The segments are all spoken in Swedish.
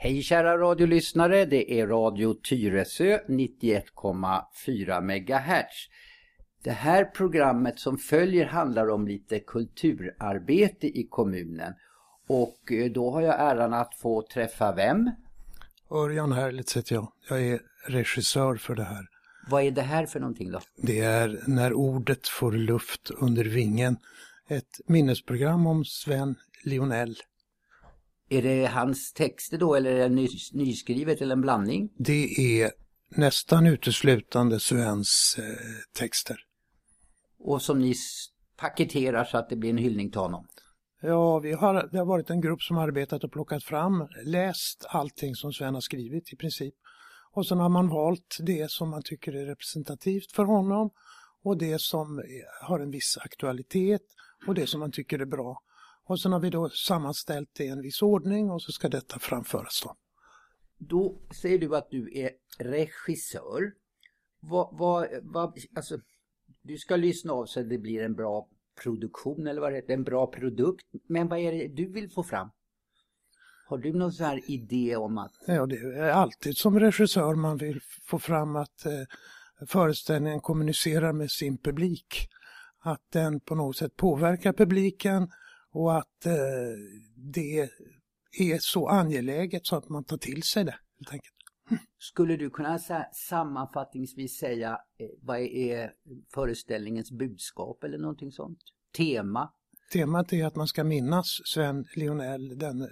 Hej kära radiolyssnare, det är Radio Tyresö 91,4 MHz. Det här programmet som följer handlar om lite kulturarbete i kommunen. Och då har jag äran att få träffa vem? Örjan Herlitz heter jag. Jag är regissör för det här. Vad är det här för någonting då? Det är När ordet får luft under vingen. Ett minnesprogram om Sven Lionel. Är det hans texter då eller är det nyskrivet eller en blandning? Det är nästan uteslutande Svens texter. Och som ni paketerar så att det blir en hyllning till honom? Ja, det har varit en grupp som arbetat och plockat fram, läst allting som Sven har skrivit i princip. Och sen har man valt det som man tycker är representativt för honom och det som har en viss aktualitet och det som man tycker är bra. Och sen har vi då sammanställt det i en viss ordning och så ska detta framföras då. Då säger du att du är regissör. Alltså, du ska lyssna av så att det blir en bra produktion eller vad det heter, en bra produkt. Men vad är det du vill få fram? Har du någon sån här idé om att... Ja, det är alltid som regissör man vill få fram att föreställningen kommunicerar med sin publik. Att den på något sätt påverkar publiken och att det är så angeläget så att man tar till sig det helt enkelt. Skulle du kunna sammanfattningsvis säga vad är föreställningens budskap eller någonting sånt? Tema? Temat är att man ska minnas Sven Lionel, den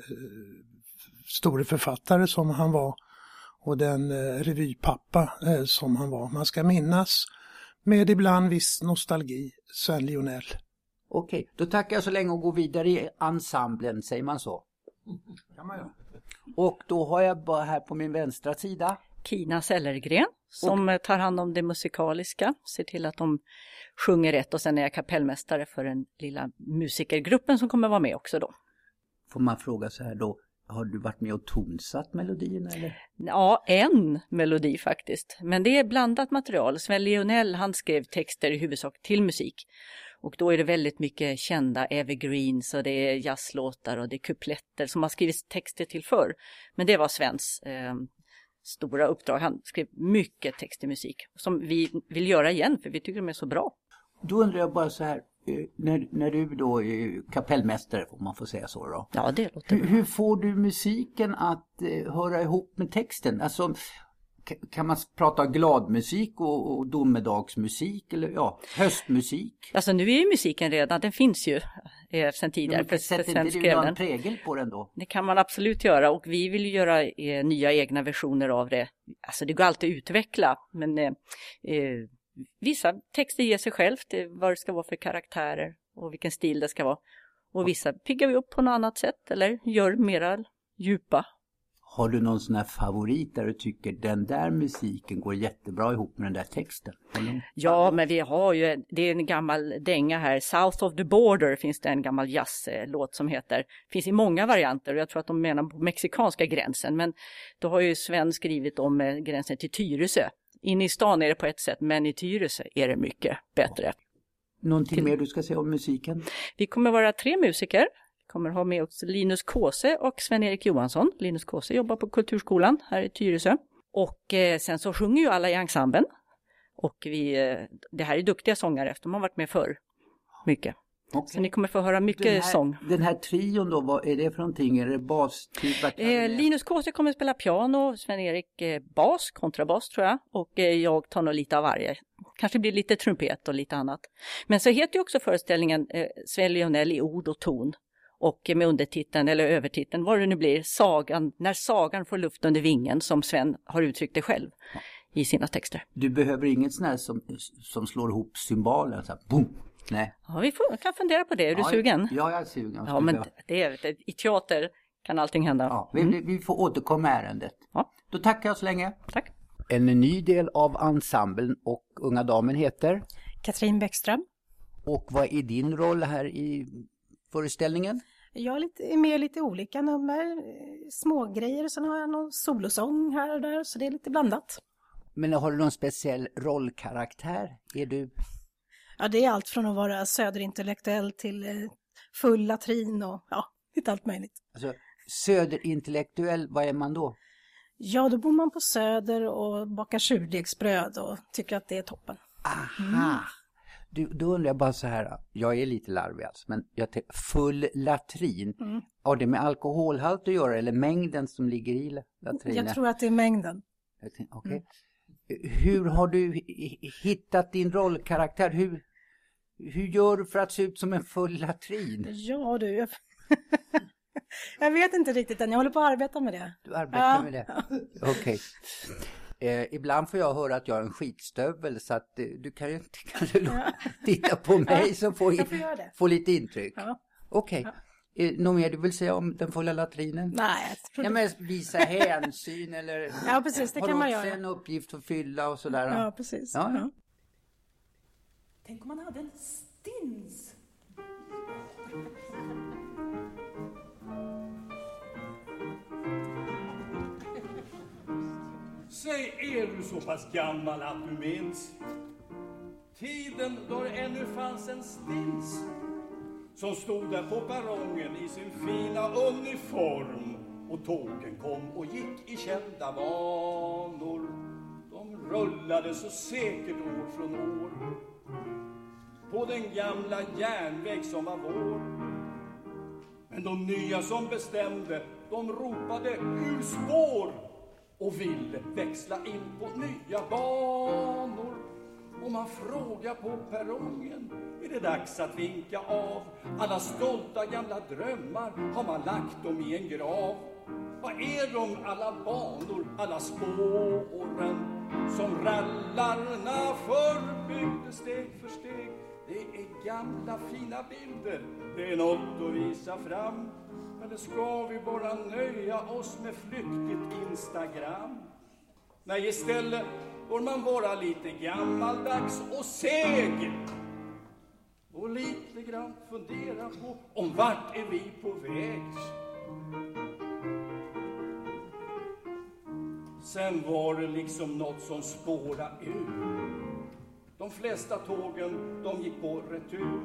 store författare som han var och den revypappa som han var. Man ska minnas med ibland viss nostalgi Sven Lionel. Okej, då tackar jag så länge och går vidare i ensemblen, säger man så? Kan man göra. Och då har jag bara här på min vänstra sida Kina Sellergren som tar hand om det musikaliska, ser till att de sjunger rätt och sen är jag kapellmästare för den lilla musikergruppen som kommer vara med också då. Får man fråga så här då, har du varit med och tonsatt melodierna eller? Ja, en melodi faktiskt, men det är blandat material. Sven Lionel han skrev texter i huvudsak till musik. Och då är det väldigt mycket kända evergreens och det är jazzlåtar och det är kupletter som har skrivit texter till förr. Men det var Svens stora uppdrag. Han skrev mycket text i musik som vi vill göra igen för vi tycker de är så bra. Då undrar jag bara så här, när du då är kapellmästare, får man få säga så då? Ja, det låter bra. Hur får du musiken att höra ihop med texten? Alltså... Kan man prata gladmusik och domedagsmusik eller ja, höstmusik? Alltså nu är ju musiken redan, den finns ju sedan tidigare. Men sätter inte du någon prägel på den då? Det kan man absolut göra och vi vill ju göra nya egna versioner av det. Alltså det går alltid att utveckla men vissa texter ger sig självt vad det ska vara för karaktärer och vilken stil det ska vara. Och vissa piggar vi upp på något annat sätt eller gör mera djupa. Har du någon sån här favorit där du tycker den där musiken går jättebra ihop med den där texten? Ja, men vi har ju, det är en gammal dänga här. South of the Border finns det en gammal jazzlåt som heter. Finns i många varianter och jag tror att de menar på mexikanska gränsen. Men då har ju Sven skrivit om gränsen till Tyresö. Inne i stan är det på ett sätt, men i Tyresö är det mycket bättre. Någonting mer du ska säga om musiken? Vi kommer vara 3 musiker. Kommer ha med också Linus Kåse och Sven-Erik Johansson. Linus Kåse jobbar på Kulturskolan här i Tyresö. Och sen så sjunger ju alla i ensemblen. Och det här är duktiga sångare efter de har varit med förr. Mycket. Okay. Så ni kommer få höra mycket sång. Den här trion då, vad är det för någonting? Är det bas? Linus Kåse kommer spela piano, Sven-Erik bas, kontrabas tror jag. Och jag tar nog lite av varje. Kanske blir lite trumpet och lite annat. Men så heter ju också föreställningen Sven Lionel i ord och ton. Och med undertiteln eller övertiteln, vad det nu blir, sagan, när sagan får luft under vingen som Sven har uttryckt det själv i sina texter. Du behöver inget sån här som slår ihop symboler, så här, boom. Nej. Ja, kan fundera på det. Är du sugen? Ja, jag är sugen. Ja, men i teater kan allting hända. Ja, vi får återkomma med ärendet. Ja. Då tackar jag så länge. Tack. En ny del av ensemblen och unga damen heter? Katrin Bäckström. Och vad är din roll här i föreställningen? Jag är med lite olika nummer, små grejer, och sen har jag någon solosång här och där, så det är lite blandat. Men har du någon speciell rollkaraktär? Är du? Ja, det är allt från att vara söderintellektuell till full latrin och ja, lite allt möjligt. Alltså, söderintellektuell, vad är man då? Ja, då bor man på Söder och bakar surdegsbröd och tycker att det är toppen. Aha! Då undrar jag bara så här, jag är lite larvig alltså, men full latrin, har det med alkoholhalt att göra eller mängden som ligger i latrinen? Jag tror att det är mängden. Okej. Hur har du hittat din rollkaraktär? Hur gör du för att se ut som en full latrin? Ja du, jag vet inte riktigt än, jag håller på att arbeta med det. Du arbetar med det? Okej. Ibland får jag höra att jag är en skitstövel, så att du kan ju inte titta på mig som får lite intryck. Ja. Okej. Något mer du vill säga om den fulla latrinen? Nej, men visa hänsyn eller ja, precis, det kan man göra. Har du en uppgift att fylla och sådär? Ja, precis. Ja. Tänk om man hade en stins. Säg, är du så pass gammal att du minns tiden då det ännu fanns en stins som stod där på perrongen i sin fina uniform, och tågen kom och gick i kända banor. De rullade så säkert år från år på den gamla järnväg som var vår. Men de nya som bestämde, de ropade ur spår och ville växla in på nya banor. Och man frågar på perrongen, är det dags att vinka av? Alla stolta gamla drömmar, har man lagt dem i en grav? Vad är de alla banor, alla spåren som rallarna förbyggde steg för steg? Det är gamla fina bilder, det är något att visa fram. Eller ska vi bara nöja oss med flyktigt Instagram? Nej, istället får man vara lite gammaldags och seg och lite grann fundera på om vart är vi på väg. Sen var det liksom något som spårade ur. De flesta tågen, de gick på retur.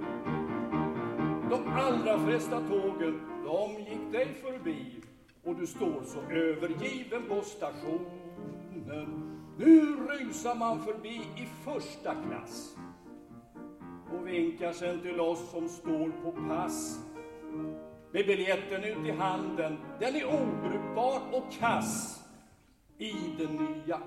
De allra flesta tågen, de gick dig förbi. Och du står så övergiven på stationen. Nu rusar man förbi i första klass och vinkar sen till oss som står på pass. Med biljetten ut i handen, den är obrukbar och kass. I den nya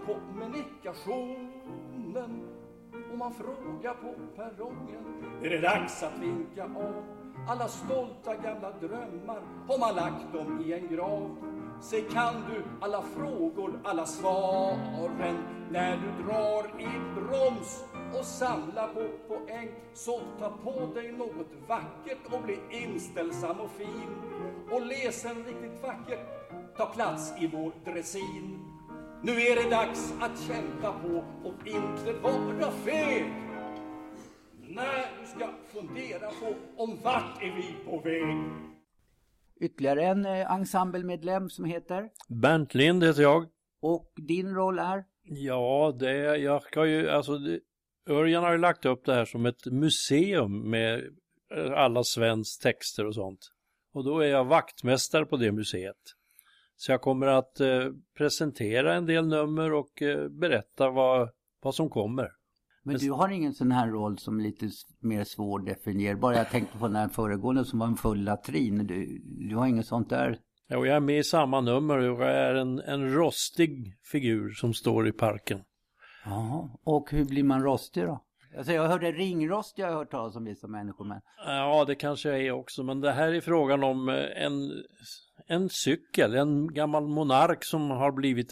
kommunikationen. Och man frågar på perrongen, är det dags att vinka av? Alla stolta gamla drömmar, har man lagt dem i en grav? Säg, kan du alla frågor, alla svaren? När du drar i broms och samlar på poäng, så ta på dig något vackert och bli inställsam och fin. Och läs en riktigt vackert, ta plats i vår dressin. Nu är det dags att kämpa på och inte vara feg. När du ska fundera på om vart är vi på väg. Ytterligare en ensemblemedlem som heter? Bernt Lind heter jag. Och din roll är? Ja, jag ska ju, Örjan har ju lagt upp det här som ett museum med alla Svens texter och sånt. Och då är jag vaktmästare på det museet. Så jag kommer att presentera en del nummer och berätta vad som kommer. Men du har ingen sån här roll som är lite mer svårdefinierbar. Jag tänkte på den här föregående som var en full latrin. Du har inget sånt där? Ja, jag är med i samma nummer. Jag är en rostig figur som står i parken. Ja, och hur blir man rostig då? Alltså jag hörde ringrost, jag har hört talas om vissa människor. Men... Ja, det kanske jag är också. Men det här är frågan om en cykel, en gammal monark som har blivit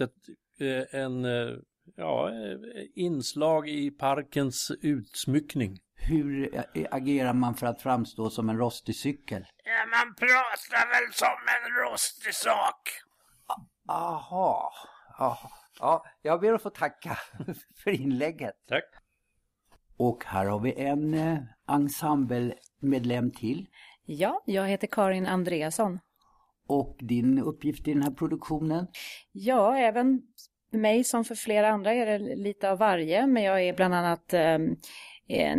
inslag i parkens utsmyckning. Hur agerar man för att framstå som en rostig cykel? Ja, man pratar väl som en rostig sak. Aha. Ja, jag ber att få tacka för inlägget. Tack. Och här har vi en ensemblemedlem till. Ja, jag heter Karin Andreasson. Och din uppgift i den här produktionen? Ja, även för mig som för flera andra är det lite av varje. Men jag är bland annat en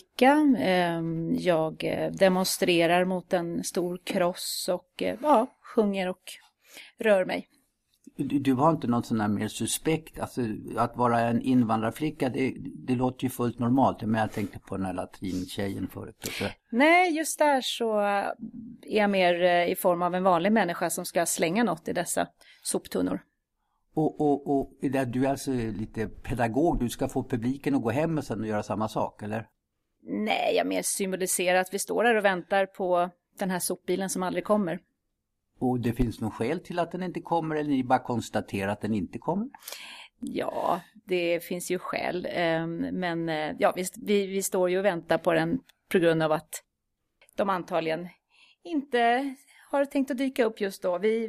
invandrarflicka. Jag demonstrerar mot en stor kross och sjunger och rör mig. Du har inte någon sån här mer suspekt, alltså att vara en invandrarflicka, det låter ju fullt normalt, men jag tänkte på den här latintjejen förut. Nej, just där så är jag mer i form av en vanlig människa som ska slänga något i dessa soptunnor. Och du är alltså lite pedagog, du ska få publiken att gå hem och sen göra samma sak, eller? Nej, jag mer symboliserar att vi står där och väntar på den här sopbilen som aldrig kommer. Och det finns någon skäl till att den inte kommer, eller ni bara konstaterar att den inte kommer? Ja, det finns ju skäl. Men ja, vi står ju och väntar på den på grund av att de antagligen inte har tänkt att dyka upp just då. Det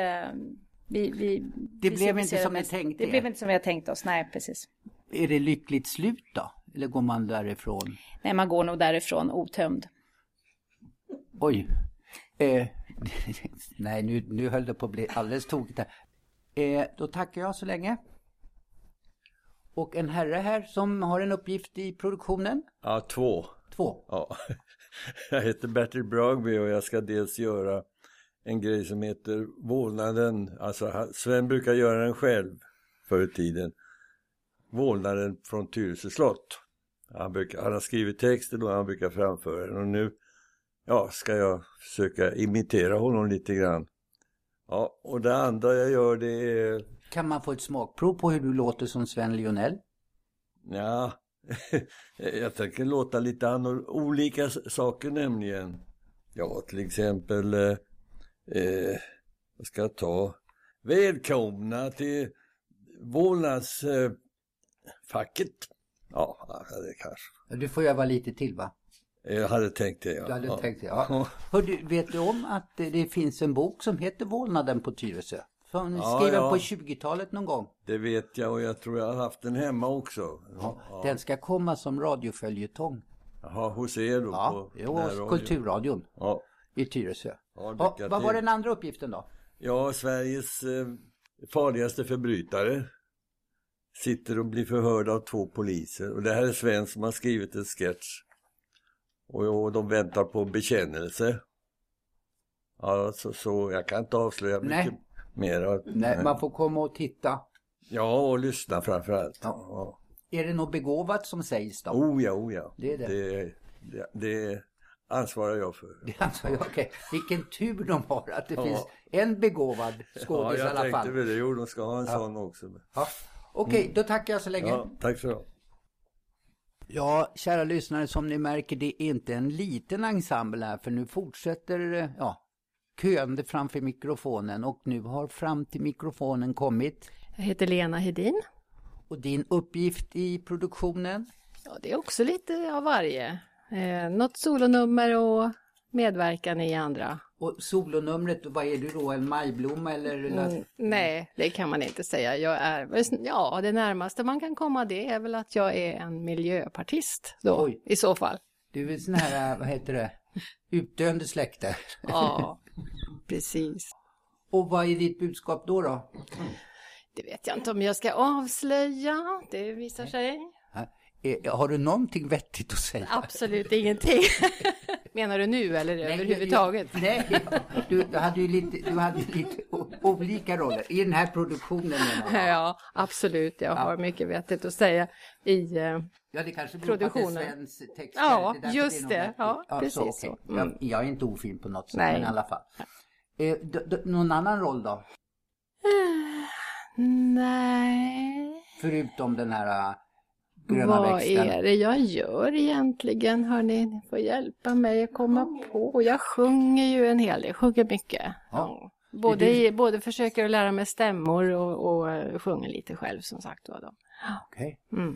blev inte som ni tänkte. Det blev inte som vi har tänkt oss, nej precis. Är det lyckligt slut då? Eller går man därifrån? Nej, man går nog därifrån otömd. Oj. Nej, nu höll det på att bli alldeles tokigt här. Då tackar jag så länge. Och en herre här som har en uppgift i produktionen? Ja, två. Ja. Jag heter Bertil Bragby och jag ska dels göra en grej som heter Vålnaden. Alltså Sven brukar göra den själv förr i tiden. Vålnaden från Tyresö slott. Han har skrivit texten och han brukar framföra den. Och nu ska jag försöka imitera honom lite grann. Ja, och det andra jag gör det är... Kan man få ett smakprov på hur du låter som Sven Lionel? Ja, jag tänker låta lite olika saker nämligen. Ja, till exempel... vad ska jag ta? Välkomna till Vålnadsfacket. Ja, det kanske. Du får öva lite till, va? Jag hade tänkt det, ja. Du hade tänkt det, ja. Vet du om att det finns en bok som heter Vålnaden på Tyresö? Som skriven på 20-talet någon gång. Det vet jag och jag tror jag har haft den hemma också. Ja. Den ska komma som radioföljetong. Jaha, hos er då? Ja, hos Kulturradion i Tyresö. Ja, vad var den andra uppgiften då? Ja, Sveriges farligaste förbrytare sitter och blir förhörd av 2 poliser. Och det här är Sven som har skrivit en sketch. Och de väntar på bekännelse. Ja, så jag kan inte avslöja mycket mer. Nej, man får komma och titta. Ja, och lyssna framförallt. Ja. Är det något begåvat som sägs då? Oh ja. Det är det. Det ansvarar jag för. Det ansvarar jag, okej. Vilken tur de har att det finns en begåvad skådis i alla fall. Ja, jag tänkte väl det. Jo, de ska ha en sån också. Ja. Okej, då tackar jag så länge. Ja, tack så mycket. Ja, kära lyssnare, som ni märker, det är inte en liten ensemble här, för nu fortsätter köande framför mikrofonen, och nu har fram till mikrofonen kommit. Jag heter Lena Hedin. Och din uppgift i produktionen? Ja, det är också lite av varje. Något solonummer och medverkan i andra. Och solonumret, vad är du då? En majblomma eller? Nej, det kan man inte säga. Jag är, det närmaste man kan komma det är väl att jag är en miljöpartist då. Oj. I så fall. Du är sån här, vad heter det? Utdöende släkte. Ja, precis. Och vad är ditt budskap då? Det vet jag inte om jag ska avslöja. Det visar sig. Har du någonting vettigt att säga? Absolut ingenting. Menar du nu eller överhuvudtaget? Nej, du hade ju lite olika roller i den här produktionen. Ja, absolut. Jag har mycket vettigt att säga i det kanske produktionen. På att det är svensk text. Ja, just det. Ja, precis så. Okay. Jag är inte ofin på något sätt, Nej. men i alla fall. Någon annan roll då? Nej. Förutom den här... Vad är det jag gör egentligen? Hörrni, ni får hjälpa mig att komma på. Jag sjunger ju en hel del, sjunger mycket. Ja. Både försöker att lära mig stämmor och sjunger lite själv som sagt. Okej.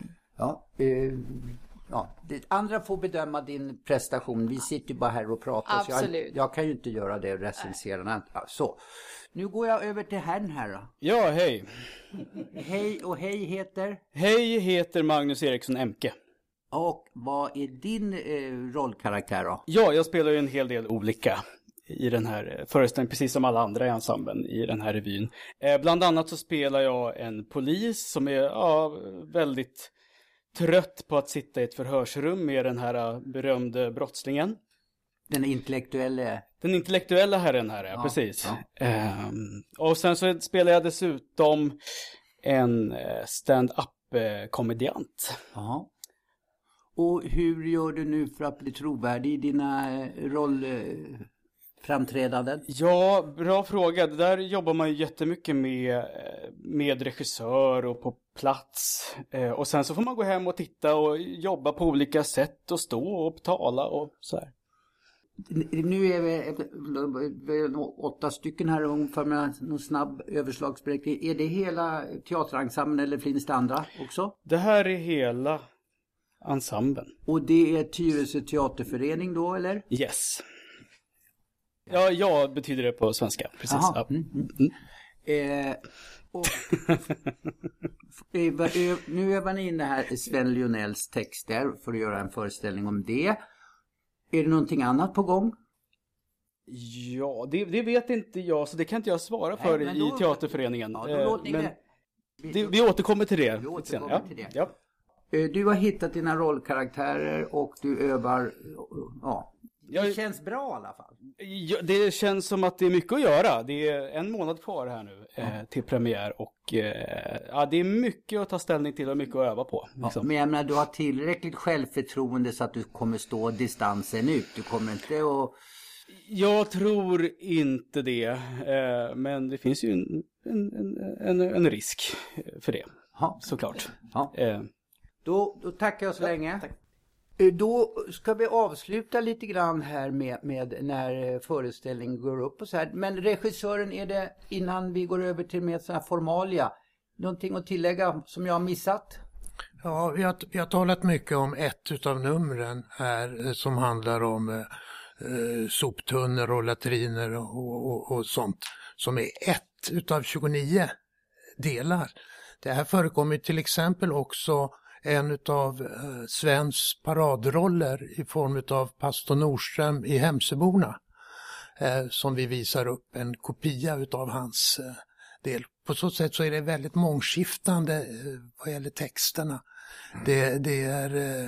Det andra får bedöma din prestation. Vi sitter ju bara här och pratar. Absolut. Så jag kan ju inte göra det och recensera. Så, nu går jag över till herrn här då. Ja, hej. Hej heter? Hej heter Magnus Eriksson Emke. Och vad är din rollkaraktär då? Ja, jag spelar ju en hel del olika i den här föreställningen, precis som alla andra i ensemblen i den här revyn. Bland annat så spelar jag en polis som är väldigt trött på att sitta i ett förhörsrum med den här berömde brottslingen. Den intellektuella Den intellektuella herren här, ja. Precis. Ja. Och sen så spelar jag dessutom en stand-up-komediant. Ja. Och hur gör du nu för att bli trovärdig i dina rollframträdanden? Ja, bra fråga. Det där jobbar man ju jättemycket med regissör och på plats. Och sen så får man gå hem och titta och jobba på olika sätt och stå och tala och så här. Nu är vi 8 stycken här ungefär med någon snabb överslagsberäkning. Är det hela teaterensemblen eller finns det andra också? Det här är hela ensemblen. Och det är Tyresö teaterförening då, eller? Yes. Ja, betyder det på svenska. Precis. Ja. Nu övar ni in det här Sven Lionells texter för att göra en föreställning om det. Är det någonting annat på gång? Ja, det vet inte jag, så det kan inte jag svara för i teaterföreningen. Ja, vi återkommer till det. Ja. Du har hittat dina rollkaraktärer och du övar. Det känns bra i alla fall. Ja, det känns som att det är mycket att göra. Det är 1 månad kvar här nu till premiär. Och det är mycket att ta ställning till och mycket att öva på. Liksom. Men jag menar, du har tillräckligt självförtroende så att du kommer stå distansen ut. Du kommer inte att... Jag tror inte det. Men det finns ju en risk för det. Såklart. Då tackar jag så länge. Tack. Då ska vi avsluta lite grann här med när föreställningen går upp och så här. Men regissören, är det innan vi går över till mer sådana här formalia, någonting att tillägga som jag har missat? Ja, vi har talat mycket om ett utav numren här som handlar om soptunnor och latriner och sånt som är ett utav 29 delar. Det här förekommer till exempel också en av Svens paradroller i form av pastor Nordström i Hemsöborna som vi visar upp en kopia utav hans del. På så sätt så är det väldigt mångskiftande vad gäller texterna. Det är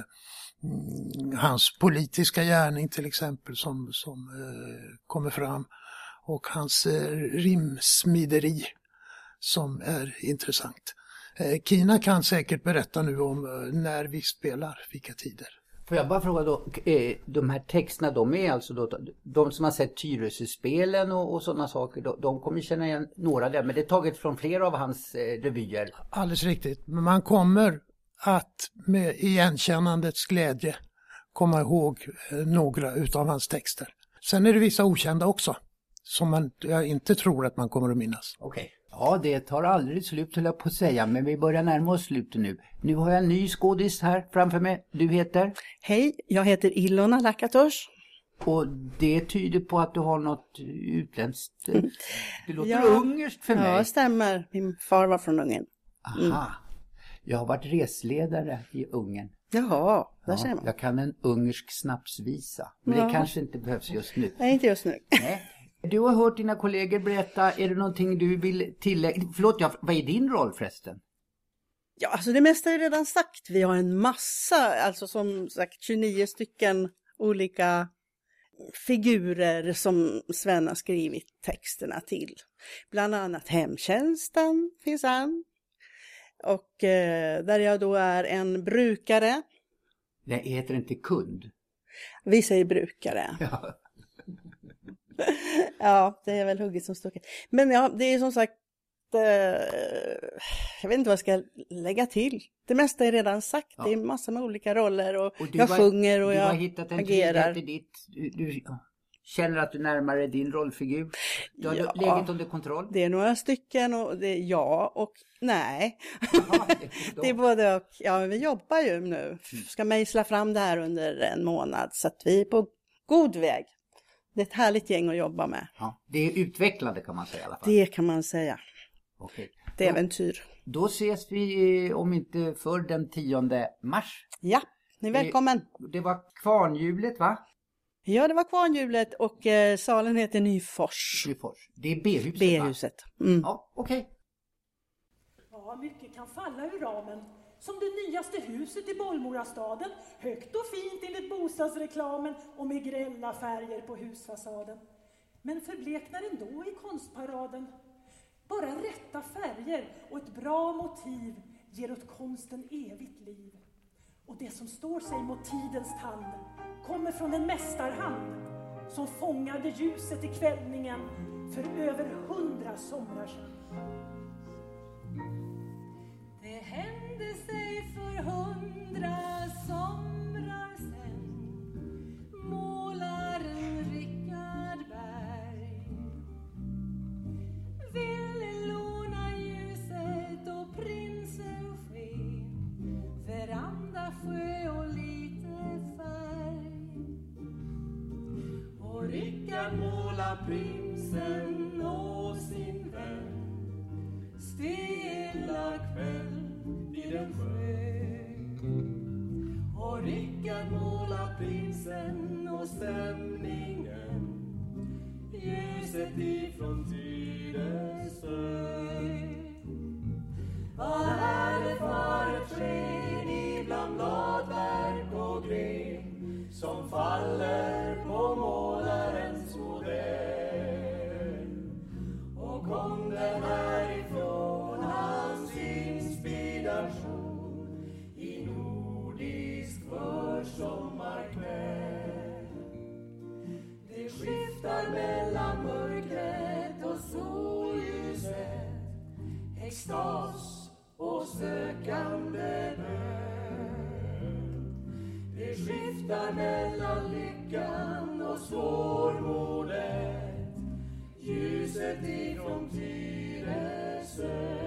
hans politiska gärning till exempel som kommer fram och hans rimsmideri som är intressant. Kina kan säkert berätta nu om när vi spelar, vilka tider. Får jag bara fråga då, de här texterna, de är alltså då, de som har sett Tyresö-spelen och sådana saker, de kommer känna igen några där, men det är taget från flera av hans revyer. Alldeles riktigt, men man kommer att med igenkännandets glädje komma ihåg några utav hans texter. Sen är det vissa okända också, som jag inte tror att man kommer att minnas. Okej. Ja, det tar aldrig slut höll jag på att säga, men vi börjar närma oss slutet nu. Nu har jag en ny skådis här framför mig. Du heter? Hej, jag heter Ilona Lakatos. Och det tyder på att du har något utländskt. Det låter ungerskt för mig. Ja, stämmer. Min far var från Ungern. Aha. Jag har varit resledare i Ungern. Jaha, där ser man. Jag kan en ungersk snapsvisa. Men det kanske inte behövs just nu. Nej, inte just nu. Nej. Du har hört dina kollegor berätta, är det någonting du vill tillägga? Förlåt, vad är din roll förresten? Ja, alltså det mesta är redan sagt. Vi har en massa, alltså som sagt 29 stycken olika figurer som Sven har skrivit texterna till. Bland annat hemtjänsten finns han. Och där jag då är en brukare. Det heter inte kund. Vi säger brukare. Ja. Ja, det är väl hugget som stucket. Men ja, det är som sagt, jag vet inte vad jag ska lägga till. Det mesta är redan sagt. Ja. Det är massor med olika roller och jag sjunger och jag agerar. Du känner att du närmar dig din rollfigur. Du har läget under kontroll. Det är några stycken och det är ja och nej. Aha, det är både och. Ja, vi jobbar ju nu. Ska mejsla fram det här under 1 månad så att vi är på god väg. Det är ett härligt gäng att jobba med. Ja, det är utvecklande kan man säga i alla fall. Det kan man säga. Okej. Det är äventyr. Då ses vi om inte för den 10 mars. Ja, ni är välkommen. Det var Kvarnhjulet, va? Ja, det var Kvarnhjulet och salen heter Nyfors. Nyfors. Det är B-huset, B-huset. Mm. Ja, okej. Ja, mycket kan falla ur ramen. Som det nyaste huset i Bollmorastaden, högt och fint enligt bostadsreklamen och med grälla färger på husfasaden. men förbleknar ändå i konstparaden. Bara rätta färger och ett bra motiv ger åt konsten evigt liv. Och det som står sig mot tidens tand kommer från en mästarhand som fångade ljuset i kvällningen för över 100 somrar sedan. Det hände sig för 100 somrar sen, målaren Rickard Berg ville låna ljuset och prinsen sken, veranda, sjö och lite färg. Och Rickard målar prinsen och sin vän, stilla kväll vid en sjö. Och Rickard målar prinsen och stämningen, ljuset ifrån Tyresö. Vad är det för ett sken ibland bladverk och gren som faller på målarens modell? Och kom den härifrån hans inspiration i nordisk försommarkväll? Det skiftar mellan mörkret och solljuset, extas och sökande bön. Det skiftar mellan lyckan och svårmodet, ljuset ifrån Tyresö.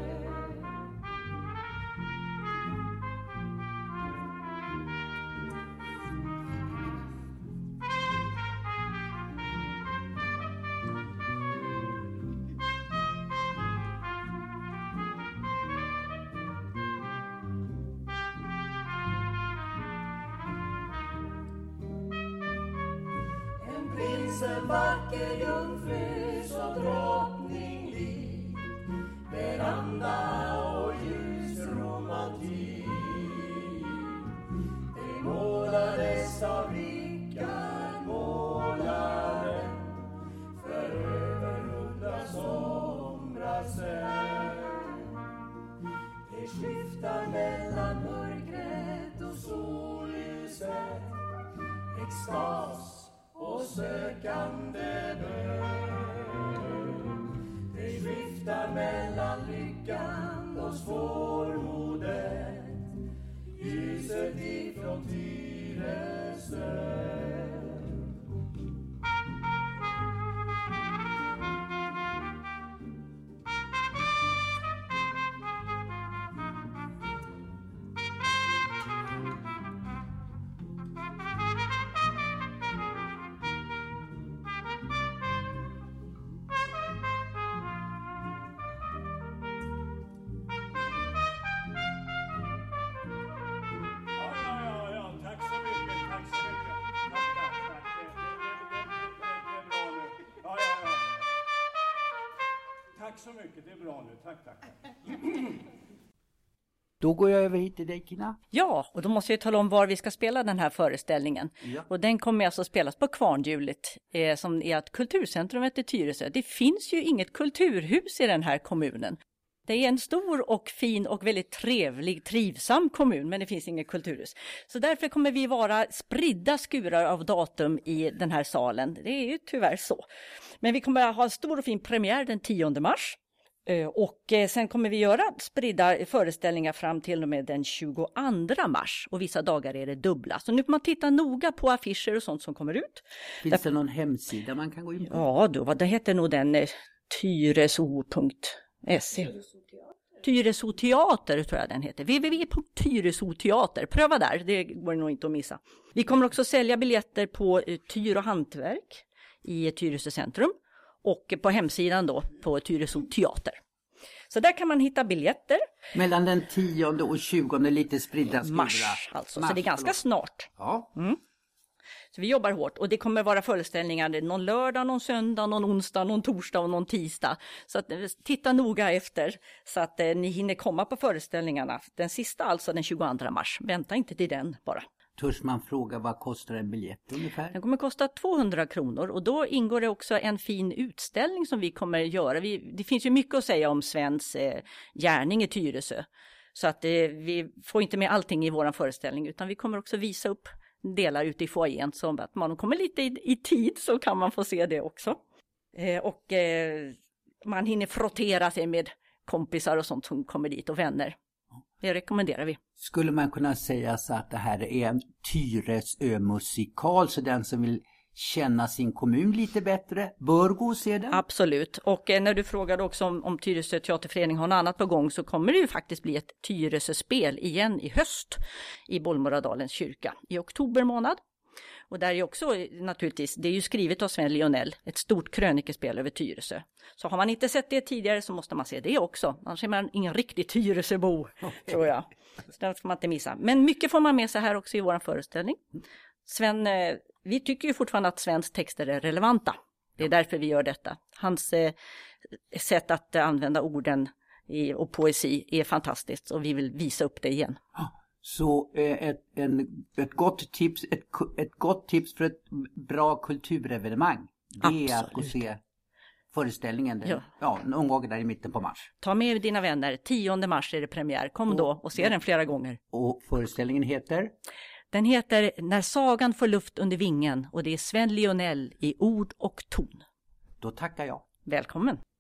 En vacker jungfru som drottning lik, veranda och ljusromantik. Det målades av Rickard målaren för över 100 somrar sen. Det skiftar mellan mörkret och solljuset, extas och sökande bön. Det skiftar mellan lyckan och svårmodet, ljuset ifrån Tyresö. Tack så mycket, det är bra nu. Tack. Då går jag över hit till dig, Kina. Ja, och då måste jag tala om var vi ska spela den här föreställningen. Ja. Och den kommer alltså spelas på Kvarnhjulet, som är ett kulturcentrum i Tyresö. Det finns ju inget kulturhus i den här kommunen. Det är en stor och fin och väldigt trivsam kommun, men det finns inget kulturhus. Så därför kommer vi vara spridda skurar av datum i den här salen. Det är ju tyvärr så. Men vi kommer att ha en stor och fin premiär den 10 mars. Och sen kommer vi göra spridda föreställningar fram till och med den 22 mars. Och vissa dagar är det dubbla. Så nu får man titta noga på affischer och sånt som kommer ut. Finns det någon hemsida man kan gå in på? Ja, det heter nog den tyreso.se. Tyresoteater tror jag den heter. www.tyresoteater. Pröva där, det går nog inte att missa. Vi kommer också sälja biljetter på Tyr och hantverk i Tyresö centrum. Och på hemsidan då på Tyresö teater. Så där kan man hitta biljetter. Mellan den 10 och 20 lite spridda skurar. Mars alltså, så det är ganska snart. Ja. Mm. Så vi jobbar hårt och det kommer vara föreställningar någon lördag, någon söndag, någon onsdag, någon torsdag och någon tisdag. Så att, titta noga efter så att ni hinner komma på föreställningarna. Den sista alltså den 22 mars. Vänta inte till den bara. Törs man fråga vad kostar en biljett ungefär? Den kommer kosta 200 kronor och då ingår det också en fin utställning som vi kommer göra. Det finns ju mycket att säga om Svens gärning i Tyresö. Så att vi får inte med allting i våran föreställning utan vi kommer också visa upp delar ute i foajén. Så att man kommer lite i tid så kan man få se det också. Och man hinner frottera sig med kompisar och sånt som kommer dit och vänner. Det rekommenderar vi. Skulle man kunna säga så att det här är en Tyresö-musikal, så den som vill känna sin kommun lite bättre bör gå och se den? Absolut. Och när du frågade också om Tyresö teaterförening har något annat på gång så kommer det ju faktiskt bli ett Tyresö-spel igen i höst i Bollmoradalens kyrka i oktober månad. Och där är också naturligtvis, det är ju skrivet av Sven Lionell, ett stort krönikespel över Tyresö. Så har man inte sett det tidigare så måste man se det också. Annars är man ingen riktig Tyresöbo, tror jag. Så det får man inte missa. Men mycket får man med sig här också i vår föreställning. Sven, vi tycker ju fortfarande att Svens texter är relevanta. Det är därför vi gör detta. Hans sätt att använda orden och poesi är fantastiskt och vi vill visa upp det igen. Så ett gott tips för ett bra kulturevenemang, det är att gå och se föreställningen någon gång där i mitten på mars. Ta med dina vänner, 10 mars är det premiär. Kom då och se den flera gånger. Och föreställningen heter? Den heter När sagan får luft under vingen och det är Sven Lionell i ord och ton. Då tackar jag. Välkommen.